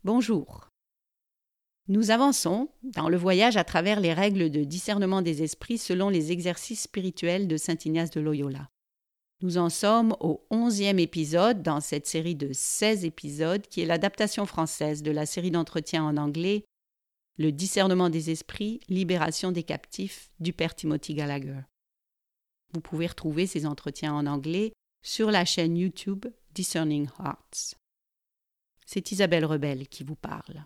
Bonjour. Nous avançons dans le voyage à travers les règles de discernement des esprits selon les exercices spirituels de saint Ignace de Loyola. Nous en sommes au 11e épisode dans cette série de 16 épisodes qui est l'adaptation française de la série d'entretiens en anglais « Le discernement des esprits, libération des captifs » du père Timothy Gallagher. Vous pouvez retrouver ces entretiens en anglais sur la chaîne YouTube Discerning Hearts. C'est Isabelle Rebelle qui vous parle.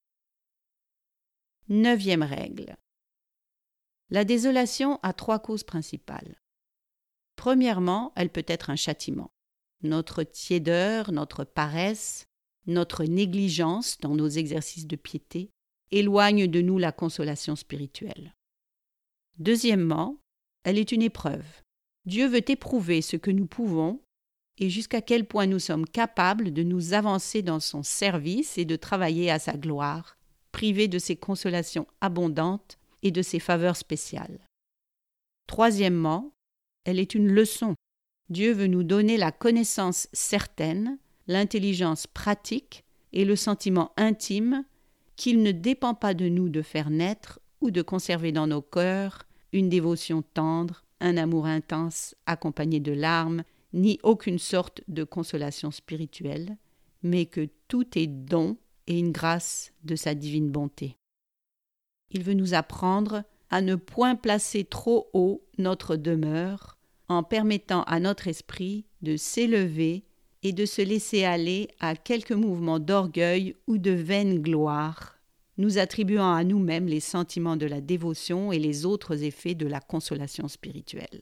9e règle. La désolation a 3 causes principales. Premièrement, elle peut être un châtiment. Notre tiédeur, notre paresse, notre négligence dans nos exercices de piété éloignent de nous la consolation spirituelle. Deuxièmement, elle est une épreuve. Dieu veut éprouver ce que nous pouvons et jusqu'à quel point nous sommes capables de nous avancer dans son service et de travailler à sa gloire, privés de ses consolations abondantes et de ses faveurs spéciales. Troisièmement, elle est une leçon. Dieu veut nous donner la connaissance certaine, l'intelligence pratique et le sentiment intime qu'il ne dépend pas de nous de faire naître ou de conserver dans nos cœurs une dévotion tendre, un amour intense accompagné de larmes, ni aucune sorte de consolation spirituelle, mais que tout est don et une grâce de sa divine bonté. Il veut nous apprendre à ne point placer trop haut notre demeure en permettant à notre esprit de s'élever et de se laisser aller à quelques mouvements d'orgueil ou de vaine gloire, nous attribuant à nous-mêmes les sentiments de la dévotion et les autres effets de la consolation spirituelle.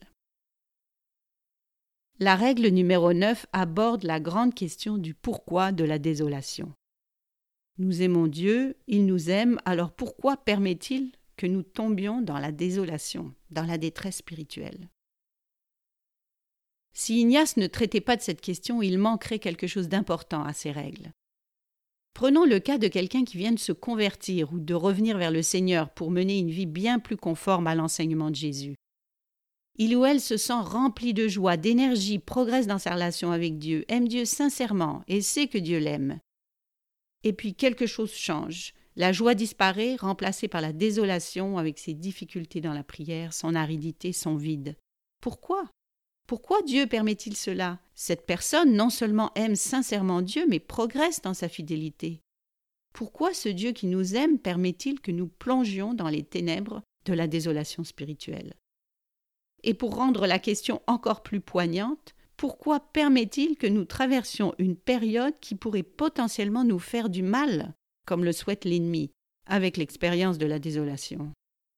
La règle numéro 9 aborde la grande question du pourquoi de la désolation. Nous aimons Dieu, il nous aime, alors pourquoi permet-il que nous tombions dans la désolation, dans la détresse spirituelle? Si Ignace ne traitait pas de cette question, il manquerait quelque chose d'important à ces règles. Prenons le cas de quelqu'un qui vient de se convertir ou de revenir vers le Seigneur pour mener une vie bien plus conforme à l'enseignement de Jésus. Il ou elle se sent rempli de joie, d'énergie, progresse dans sa relation avec Dieu, aime Dieu sincèrement et sait que Dieu l'aime. Et puis quelque chose change. La joie disparaît, remplacée par la désolation avec ses difficultés dans la prière, son aridité, son vide. Pourquoi? Pourquoi Dieu permet-il cela? Cette personne non seulement aime sincèrement Dieu, mais progresse dans sa fidélité. Pourquoi ce Dieu qui nous aime permet-il que nous plongions dans les ténèbres de la désolation spirituelle? Et pour rendre la question encore plus poignante, pourquoi permet-il que nous traversions une période qui pourrait potentiellement nous faire du mal, comme le souhaite l'ennemi, avec l'expérience de la désolation?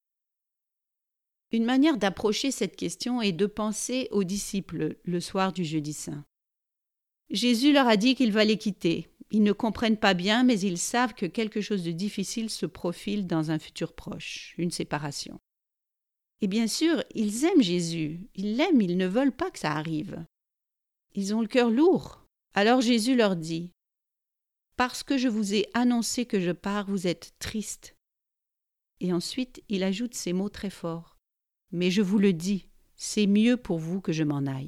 Une manière d'approcher cette question est de penser aux disciples le soir du jeudi saint. Jésus leur a dit qu'il va les quitter. Ils ne comprennent pas bien, mais ils savent que quelque chose de difficile se profile dans un futur proche, une séparation. Et bien sûr, ils aiment Jésus, ils l'aiment, ils ne veulent pas que ça arrive. Ils ont le cœur lourd. Alors Jésus leur dit « Parce que je vous ai annoncé que je pars, vous êtes tristes. » Et ensuite, il ajoute ces mots très forts. « Mais je vous le dis, c'est mieux pour vous que je m'en aille. »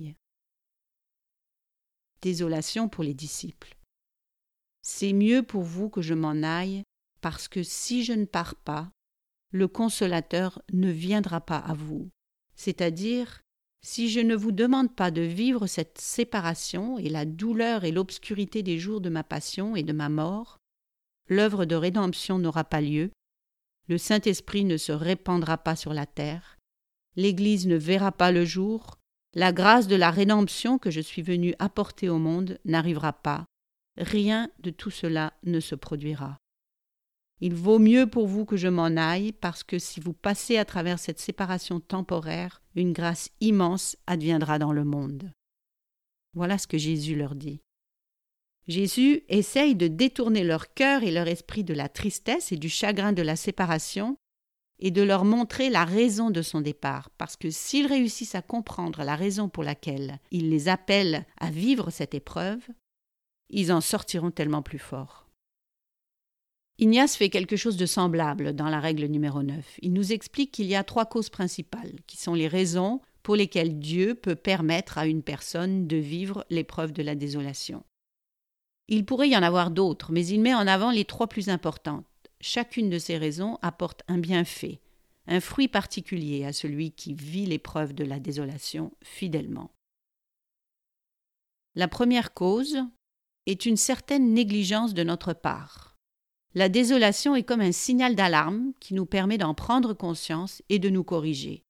Désolation pour les disciples. C'est mieux pour vous que je m'en aille, parce que si je ne pars pas, le consolateur ne viendra pas à vous. C'est-à-dire, si je ne vous demande pas de vivre cette séparation et la douleur et l'obscurité des jours de ma passion et de ma mort, l'œuvre de rédemption n'aura pas lieu, le Saint-Esprit ne se répandra pas sur la terre, l'Église ne verra pas le jour, la grâce de la rédemption que je suis venu apporter au monde n'arrivera pas, rien de tout cela ne se produira. Il vaut mieux pour vous que je m'en aille, parce que si vous passez à travers cette séparation temporaire, une grâce immense adviendra dans le monde. Voilà ce que Jésus leur dit. Jésus essaye de détourner leur cœur et leur esprit de la tristesse et du chagrin de la séparation et de leur montrer la raison de son départ, parce que s'ils réussissent à comprendre la raison pour laquelle il les appelle à vivre cette épreuve, ils en sortiront tellement plus forts. Ignace fait quelque chose de semblable dans la règle numéro 9. Il nous explique qu'il y a 3 causes principales, qui sont les raisons pour lesquelles Dieu peut permettre à une personne de vivre l'épreuve de la désolation. Il pourrait y en avoir d'autres, mais il met en avant les 3 plus importantes. Chacune de ces raisons apporte un bienfait, un fruit particulier à celui qui vit l'épreuve de la désolation fidèlement. La première cause est une certaine négligence de notre part. La désolation est comme un signal d'alarme qui nous permet d'en prendre conscience et de nous corriger.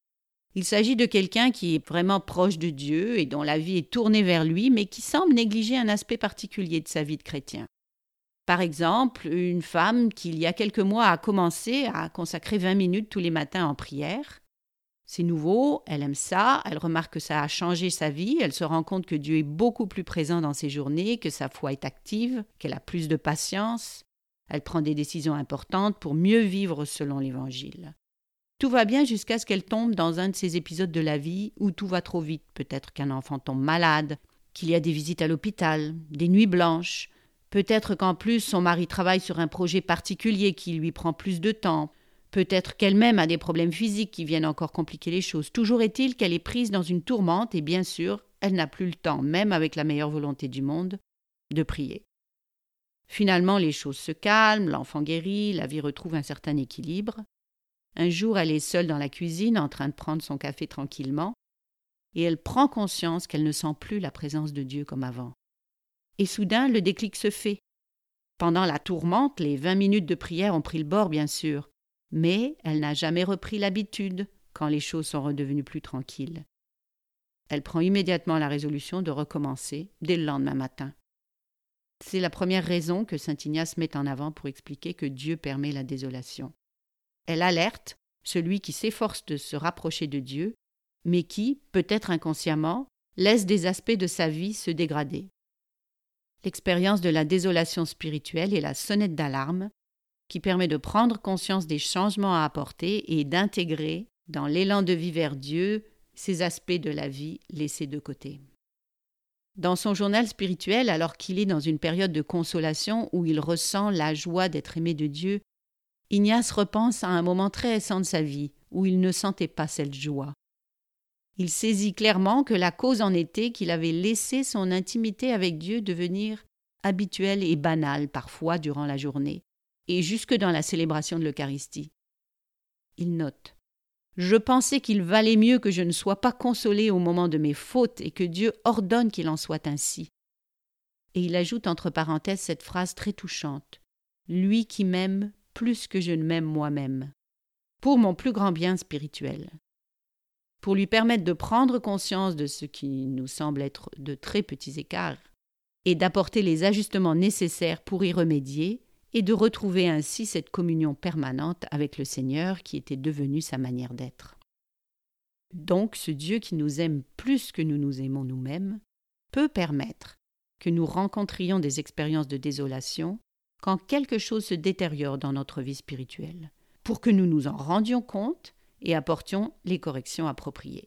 Il s'agit de quelqu'un qui est vraiment proche de Dieu et dont la vie est tournée vers lui, mais qui semble négliger un aspect particulier de sa vie de chrétien. Par exemple, une femme qui, il y a quelques mois, a commencé à consacrer 20 minutes tous les matins en prière. C'est nouveau, elle aime ça, elle remarque que ça a changé sa vie, elle se rend compte que Dieu est beaucoup plus présent dans ses journées, que sa foi est active, qu'elle a plus de patience. Elle prend des décisions importantes pour mieux vivre selon l'Évangile. Tout va bien jusqu'à ce qu'elle tombe dans un de ces épisodes de la vie où tout va trop vite. Peut-être qu'un enfant tombe malade, qu'il y a des visites à l'hôpital, des nuits blanches. Peut-être qu'en plus son mari travaille sur un projet particulier qui lui prend plus de temps. Peut-être qu'elle-même a des problèmes physiques qui viennent encore compliquer les choses. Toujours est-il qu'elle est prise dans une tourmente et bien sûr, elle n'a plus le temps, même avec la meilleure volonté du monde, de prier. Finalement, les choses se calment, l'enfant guérit, la vie retrouve un certain équilibre. Un jour, elle est seule dans la cuisine, en train de prendre son café tranquillement, et elle prend conscience qu'elle ne sent plus la présence de Dieu comme avant. Et soudain, le déclic se fait. Pendant la tourmente, les 20 minutes de prière ont pris le bord, bien sûr, mais elle n'a jamais repris l'habitude quand les choses sont redevenues plus tranquilles. Elle prend immédiatement la résolution de recommencer dès le lendemain matin. C'est la première raison que saint Ignace met en avant pour expliquer que Dieu permet la désolation. Elle alerte celui qui s'efforce de se rapprocher de Dieu, mais qui, peut-être inconsciemment, laisse des aspects de sa vie se dégrader. L'expérience de la désolation spirituelle est la sonnette d'alarme qui permet de prendre conscience des changements à apporter et d'intégrer, dans l'élan de vie vers Dieu, ces aspects de la vie laissés de côté. Dans son journal spirituel, alors qu'il est dans une période de consolation où il ressent la joie d'être aimé de Dieu, Ignace repense à un moment très récent de sa vie où il ne sentait pas cette joie. Il saisit clairement que la cause en était qu'il avait laissé son intimité avec Dieu devenir habituelle et banale parfois durant la journée, et jusque dans la célébration de l'Eucharistie. Il note « Je pensais qu'il valait mieux que je ne sois pas consolé au moment de mes fautes et que Dieu ordonne qu'il en soit ainsi. » Et il ajoute entre parenthèses cette phrase très touchante « Lui qui m'aime plus que je ne m'aime moi-même, pour mon plus grand bien spirituel. » Pour lui permettre de prendre conscience de ce qui nous semble être de très petits écarts et d'apporter les ajustements nécessaires pour y remédier et de retrouver ainsi cette communion permanente avec le Seigneur qui était devenue sa manière d'être. Donc, ce Dieu qui nous aime plus que nous nous aimons nous-mêmes peut permettre que nous rencontrions des expériences de désolation quand quelque chose se détériore dans notre vie spirituelle, pour que nous nous en rendions compte et apportions les corrections appropriées.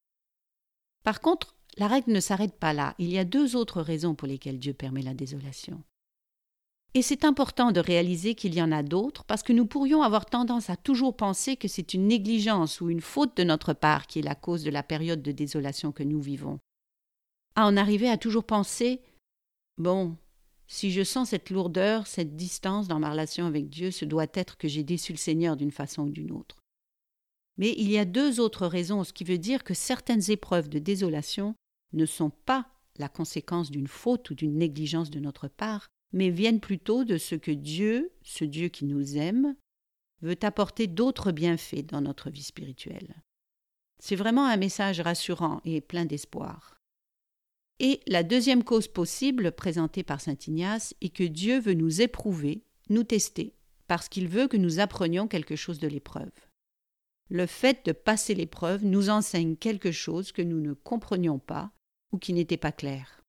Par contre, la règle ne s'arrête pas là. Il y a 2 autres raisons pour lesquelles Dieu permet la désolation. Et c'est important de réaliser qu'il y en a d'autres parce que nous pourrions avoir tendance à toujours penser que c'est une négligence ou une faute de notre part qui est la cause de la période de désolation que nous vivons. À en arriver à toujours penser « Bon, si je sens cette lourdeur, cette distance dans ma relation avec Dieu, ce doit être que j'ai déçu le Seigneur d'une façon ou d'une autre. » Mais il y a 2 autres raisons, ce qui veut dire que certaines épreuves de désolation ne sont pas la conséquence d'une faute ou d'une négligence de notre part, mais viennent plutôt de ce que Dieu, ce Dieu qui nous aime, veut apporter d'autres bienfaits dans notre vie spirituelle. C'est vraiment un message rassurant et plein d'espoir. Et la deuxième cause possible, présentée par saint Ignace, est que Dieu veut nous éprouver, nous tester, parce qu'il veut que nous apprenions quelque chose de l'épreuve. Le fait de passer l'épreuve nous enseigne quelque chose que nous ne comprenions pas ou qui n'était pas clair.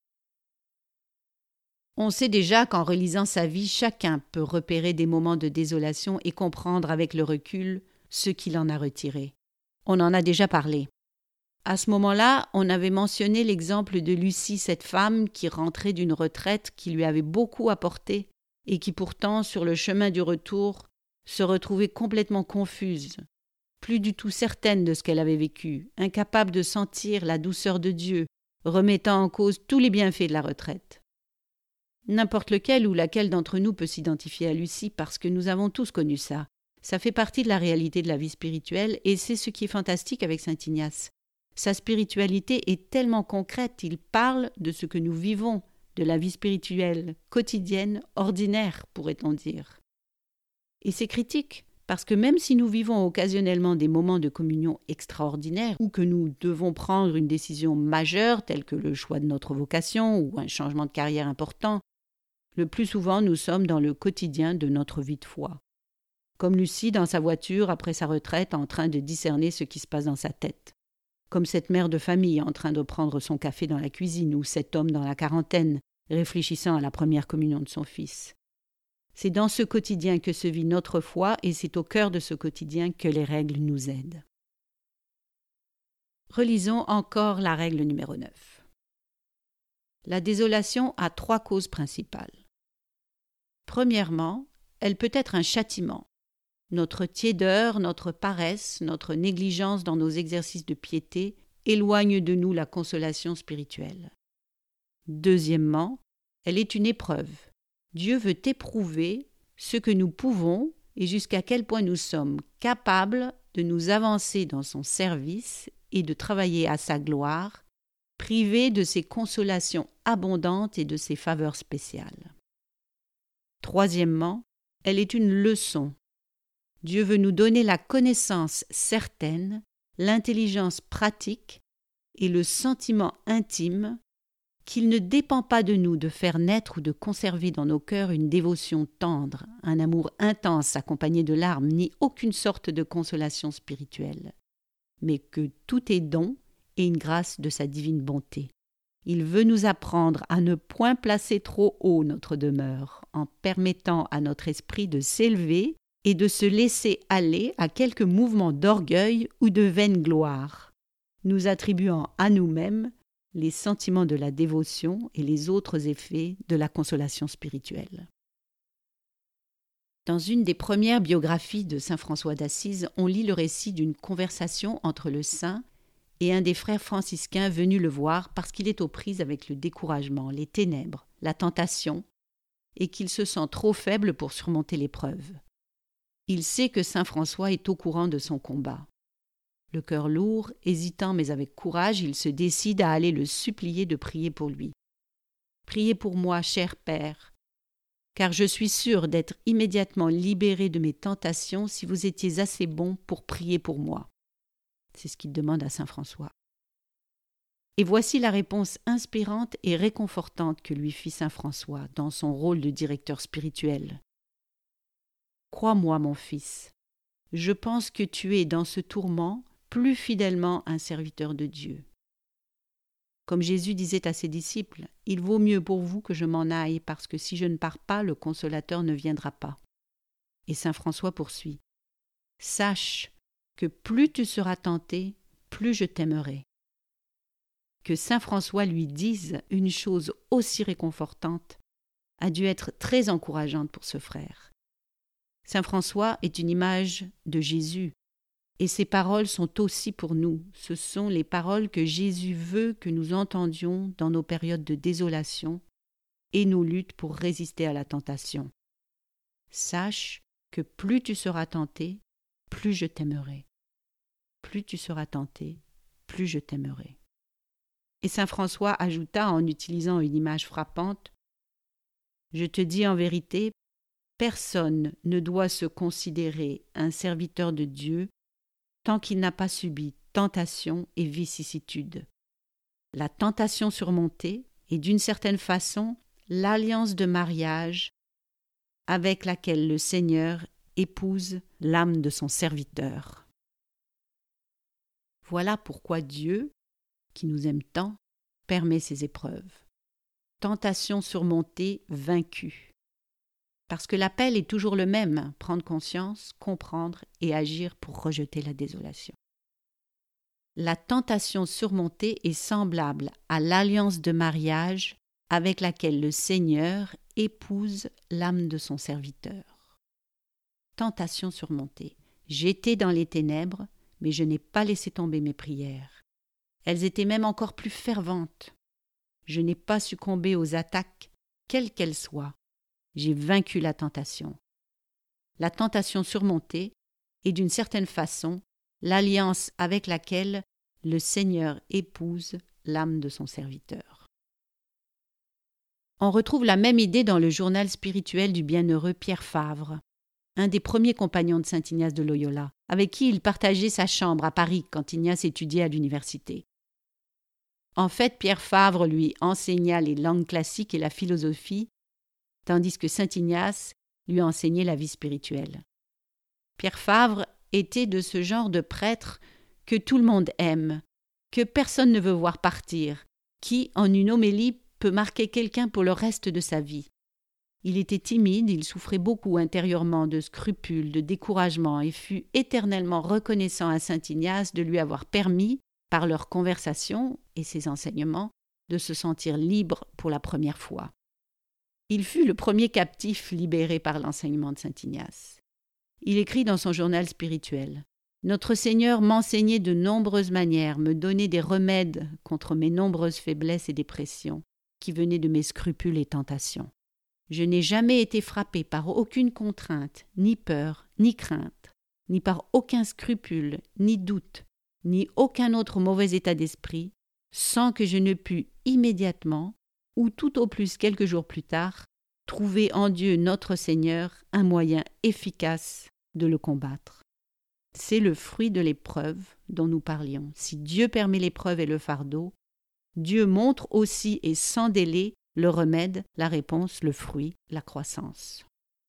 On sait déjà qu'en relisant sa vie, chacun peut repérer des moments de désolation et comprendre avec le recul ce qu'il en a retiré. On en a déjà parlé. À ce moment-là, on avait mentionné l'exemple de Lucie, cette femme qui rentrait d'une retraite qui lui avait beaucoup apporté et qui pourtant, sur le chemin du retour, se retrouvait complètement confuse, plus du tout certaine de ce qu'elle avait vécu, incapable de sentir la douceur de Dieu, remettant en cause tous les bienfaits de la retraite. N'importe lequel ou laquelle d'entre nous peut s'identifier à Lucie parce que nous avons tous connu ça. Ça fait partie de la réalité de la vie spirituelle et c'est ce qui est fantastique avec saint Ignace. Sa spiritualité est tellement concrète, il parle de ce que nous vivons, de la vie spirituelle, quotidienne, ordinaire, pourrait-on dire. Et c'est critique, parce que même si nous vivons occasionnellement des moments de communion extraordinaires ou que nous devons prendre une décision majeure telle que le choix de notre vocation ou un changement de carrière important, le plus souvent nous sommes dans le quotidien de notre vie de foi. Comme Lucie dans sa voiture après sa retraite en train de discerner ce qui se passe dans sa tête. Comme cette mère de famille en train de prendre son café dans la cuisine ou cet homme dans la quarantaine réfléchissant à la première communion de son fils. C'est dans ce quotidien que se vit notre foi et c'est au cœur de ce quotidien que les règles nous aident. Relisons encore la règle numéro 9. La désolation a 3 causes principales. Premièrement, elle peut être un châtiment. Notre tiédeur, notre paresse, notre négligence dans nos exercices de piété éloignent de nous la consolation spirituelle. Deuxièmement, elle est une épreuve. Dieu veut éprouver ce que nous pouvons et jusqu'à quel point nous sommes capables de nous avancer dans son service et de travailler à sa gloire, privés de ses consolations abondantes et de ses faveurs spéciales. Troisièmement, elle est une leçon. Dieu veut nous donner la connaissance certaine, l'intelligence pratique et le sentiment intime qu'il ne dépend pas de nous de faire naître ou de conserver dans nos cœurs une dévotion tendre, un amour intense accompagné de larmes, ni aucune sorte de consolation spirituelle, mais que tout est don et une grâce de sa divine bonté. Il veut nous apprendre à ne point placer trop haut notre demeure, en permettant à notre esprit de s'élever et de se laisser aller à quelques mouvements d'orgueil ou de vaine gloire, nous attribuant à nous-mêmes les sentiments de la dévotion et les autres effets de la consolation spirituelle. Dans une des premières biographies de saint François d'Assise, on lit le récit d'une conversation entre le saint et un des frères franciscains venus le voir parce qu'il est aux prises avec le découragement, les ténèbres, la tentation, et qu'il se sent trop faible pour surmonter l'épreuve. Il sait que saint François est au courant de son combat. Le cœur lourd, hésitant mais avec courage, il se décide à aller le supplier de prier pour lui. « Priez pour moi, cher Père, car je suis sûr d'être immédiatement libéré de mes tentations si vous étiez assez bon pour prier pour moi. » C'est ce qu'il demande à saint François. Et voici la réponse inspirante et réconfortante que lui fit saint François dans son rôle de directeur spirituel. « Crois-moi, mon fils, je pense que tu es dans ce tourment plus fidèlement un serviteur de Dieu. Comme Jésus disait à ses disciples, « Il vaut mieux pour vous que je m'en aille, parce que si je ne pars pas, le Consolateur ne viendra pas. » Et saint François poursuit, « Sache que plus tu seras tenté, plus je t'aimerai. » Que saint François lui dise une chose aussi réconfortante a dû être très encourageante pour ce frère. Saint François est une image de Jésus, et ces paroles sont aussi pour nous. Ce sont les paroles que Jésus veut que nous entendions dans nos périodes de désolation et nos luttes pour résister à la tentation. Sache que plus tu seras tenté, plus je t'aimerai. Plus tu seras tenté, plus je t'aimerai. Et saint François ajouta en utilisant une image frappante, « Je te dis en vérité, personne ne doit se considérer un serviteur de Dieu tant qu'il n'a pas subi tentation et vicissitude. La tentation surmontée est d'une certaine façon l'alliance de mariage avec laquelle le Seigneur épouse l'âme de son serviteur. » Voilà pourquoi Dieu, qui nous aime tant, permet ces épreuves. Tentation surmontée, vaincue. Parce que l'appel est toujours le même, prendre conscience, comprendre et agir pour rejeter la désolation. La tentation surmontée est semblable à l'alliance de mariage avec laquelle le Seigneur épouse l'âme de son serviteur. Tentation surmontée. J'étais dans les ténèbres, mais je n'ai pas laissé tomber mes prières. Elles étaient même encore plus ferventes. Je n'ai pas succombé aux attaques quelle qu'elle soit, j'ai vaincu la tentation. La tentation surmontée est d'une certaine façon l'alliance avec laquelle le Seigneur épouse l'âme de son serviteur. On retrouve la même idée dans le journal spirituel du bienheureux Pierre Favre, un des premiers compagnons de saint Ignace de Loyola, avec qui il partageait sa chambre à Paris quand Ignace étudiait à l'université. En fait, Pierre Favre lui enseigna les langues classiques et la philosophie, tandis que saint Ignace lui enseignait la vie spirituelle. Pierre Favre était de ce genre de prêtre que tout le monde aime, que personne ne veut voir partir, qui, en une homélie, peut marquer quelqu'un pour le reste de sa vie. Il était timide, il souffrait beaucoup intérieurement de scrupules, de découragement, et fut éternellement reconnaissant à saint Ignace de lui avoir permis, par leur conversation et ses enseignements, de se sentir libre pour la première fois. Il fut le premier captif libéré par l'enseignement de saint Ignace. Il écrit dans son journal spirituel : « Notre Seigneur m'enseignait de nombreuses manières, me donnait des remèdes contre mes nombreuses faiblesses et dépressions, qui venaient de mes scrupules et tentations. Je n'ai jamais été frappé par aucune contrainte, ni peur, ni crainte, ni par aucun scrupule, ni doute, ni aucun autre mauvais état d'esprit, sans que je ne pus immédiatement, ou tout au plus quelques jours plus tard, trouver en Dieu notre Seigneur un moyen efficace de le combattre. C'est le fruit de l'épreuve dont nous parlions. Si Dieu permet l'épreuve et le fardeau, Dieu montre aussi et sans délai le remède, la réponse, le fruit, la croissance.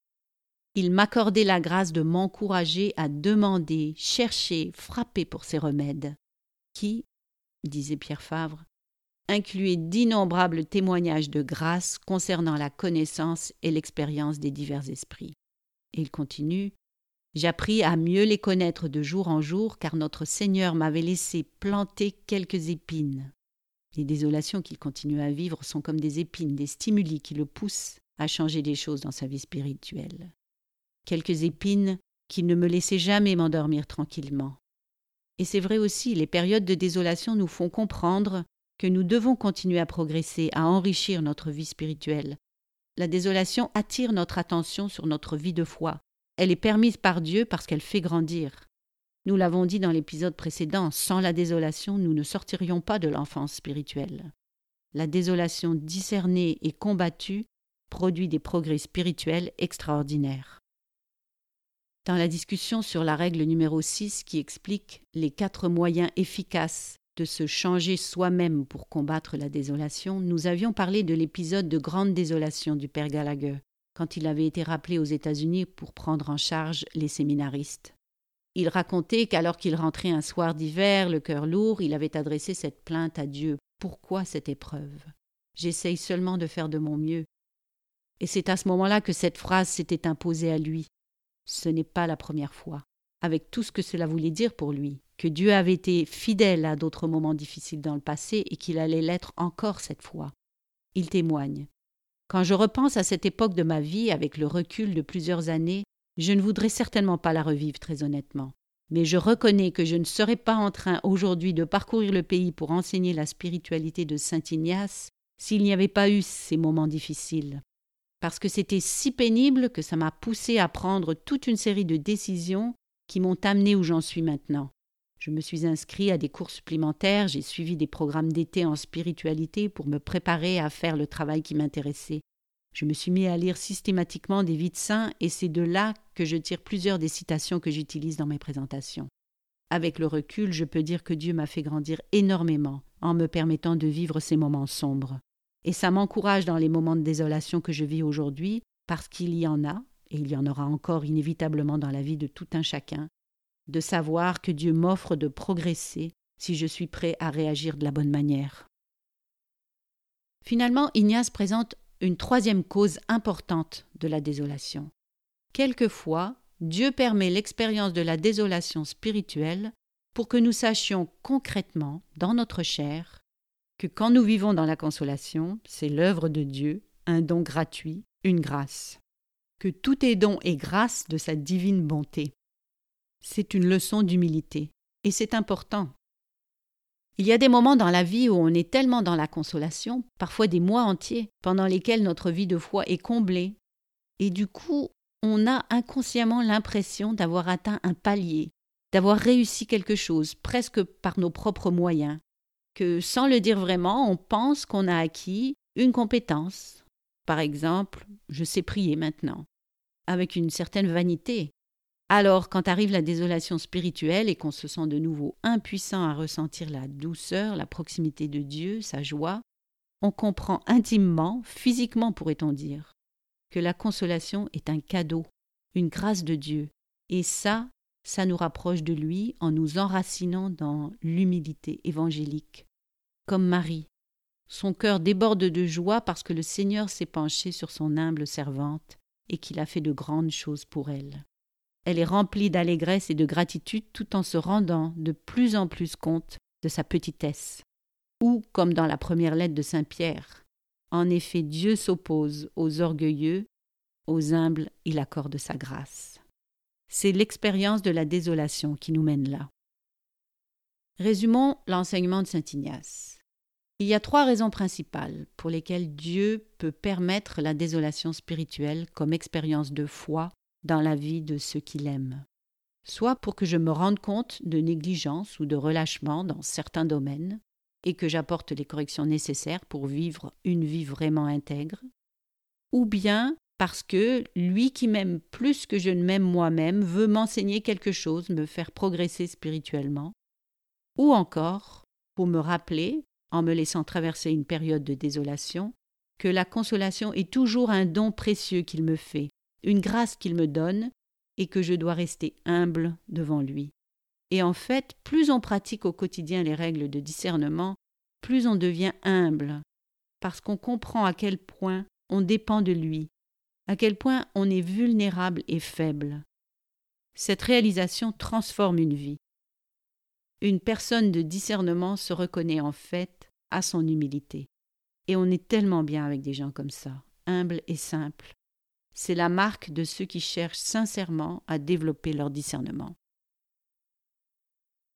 Il m'accordait la grâce de m'encourager à demander, chercher, frapper pour ces remèdes, qui, disait Pierre Favre, incluaient d'innombrables témoignages de grâce concernant la connaissance et l'expérience des divers esprits. Et il continue : j'appris à mieux les connaître de jour en jour, car notre Seigneur m'avait laissé planter quelques épines. Les désolations qu'il continue à vivre sont comme des épines, des stimuli qui le poussent à changer des choses dans sa vie spirituelle. Quelques épines qui ne me laissaient jamais m'endormir tranquillement. Et c'est vrai aussi, les périodes de désolation nous font comprendre que nous devons continuer à progresser, à enrichir notre vie spirituelle. La désolation attire notre attention sur notre vie de foi. Elle est permise par Dieu parce qu'elle fait grandir. Nous l'avons dit dans l'épisode précédent, sans la désolation, nous ne sortirions pas de l'enfance spirituelle. La désolation discernée et combattue produit des progrès spirituels extraordinaires. Dans la discussion sur la règle numéro 6 qui explique les 4 moyens efficaces de se changer soi-même pour combattre la désolation, nous avions parlé de l'épisode de grande désolation du père Gallagher, quand il avait été rappelé aux États-Unis pour prendre en charge les séminaristes. Il racontait qu'alors qu'il rentrait un soir d'hiver, le cœur lourd, il avait adressé cette plainte à Dieu. Pourquoi cette épreuve ? J'essaye seulement de faire de mon mieux. Et c'est à ce moment-là que cette phrase s'était imposée à lui. Ce n'est pas la première fois, avec tout ce que cela voulait dire pour lui, que Dieu avait été fidèle à d'autres moments difficiles dans le passé et qu'il allait l'être encore cette fois. Il témoigne : quand je repense à cette époque de ma vie, avec le recul de plusieurs années, je ne voudrais certainement pas la revivre très honnêtement. Mais je reconnais que je ne serais pas en train aujourd'hui de parcourir le pays pour enseigner la spiritualité de saint Ignace s'il n'y avait pas eu ces moments difficiles. Parce que c'était si pénible que ça m'a poussé à prendre toute une série de décisions qui m'ont amené où j'en suis maintenant. Je me suis inscrit à des cours supplémentaires, j'ai suivi des programmes d'été en spiritualité pour me préparer à faire le travail qui m'intéressait. Je me suis mis à lire systématiquement des vies de saints et c'est de là que je tire plusieurs des citations que j'utilise dans mes présentations. Avec le recul, je peux dire que Dieu m'a fait grandir énormément en me permettant de vivre ces moments sombres. Et ça m'encourage dans les moments de désolation que je vis aujourd'hui, parce qu'il y en a, et il y en aura encore inévitablement dans la vie de tout un chacun, de savoir que Dieu m'offre de progresser si je suis prêt à réagir de la bonne manière. Finalement, Ignace présente une troisième cause importante de la désolation. Quelquefois, Dieu permet l'expérience de la désolation spirituelle pour que nous sachions concrètement, dans notre chair, que quand nous vivons dans la consolation, c'est l'œuvre de Dieu, un don gratuit, une grâce. Que tout est don et grâce de sa divine bonté. C'est une leçon d'humilité, et c'est important. Il y a des moments dans la vie où on est tellement dans la consolation, parfois des mois entiers, pendant lesquels notre vie de foi est comblée. Et du coup, on a inconsciemment l'impression d'avoir atteint un palier, d'avoir réussi quelque chose, presque par nos propres moyens, que sans le dire vraiment, on pense qu'on a acquis une compétence. Par exemple, je sais prier maintenant, avec une certaine vanité. Alors, quand arrive la désolation spirituelle et qu'on se sent de nouveau impuissant à ressentir la douceur, la proximité de Dieu, sa joie, on comprend intimement, physiquement pourrait-on dire, que la consolation est un cadeau, une grâce de Dieu. Et ça nous rapproche de lui en nous enracinant dans l'humilité évangélique. Comme Marie, son cœur déborde de joie parce que le Seigneur s'est penché sur son humble servante et qu'il a fait de grandes choses pour elle. Elle est remplie d'allégresse et de gratitude tout en se rendant de plus en plus compte de sa petitesse. Ou, comme dans la première lettre de Saint Pierre, en effet Dieu s'oppose aux orgueilleux, aux humbles il accorde sa grâce. C'est l'expérience de la désolation qui nous mène là. Résumons l'enseignement de saint Ignace. Il y a 3 raisons principales pour lesquelles Dieu peut permettre la désolation spirituelle comme expérience de foi dans la vie de ceux qu'il aime. Soit pour que je me rende compte de négligence ou de relâchement dans certains domaines et que j'apporte les corrections nécessaires pour vivre une vie vraiment intègre, ou bien parce que lui qui m'aime plus que je ne m'aime moi-même veut m'enseigner quelque chose, me faire progresser spirituellement, ou encore pour me rappeler, en me laissant traverser une période de désolation, que la consolation est toujours un don précieux qu'il me fait, une grâce qu'il me donne, et que je dois rester humble devant lui. Et en fait, plus on pratique au quotidien les règles de discernement, plus on devient humble, parce qu'on comprend à quel point on dépend de lui, à quel point on est vulnérable et faible. Cette réalisation transforme une vie. Une personne de discernement se reconnaît en fait à son humilité. Et on est tellement bien avec des gens comme ça, humbles et simples. C'est la marque de ceux qui cherchent sincèrement à développer leur discernement.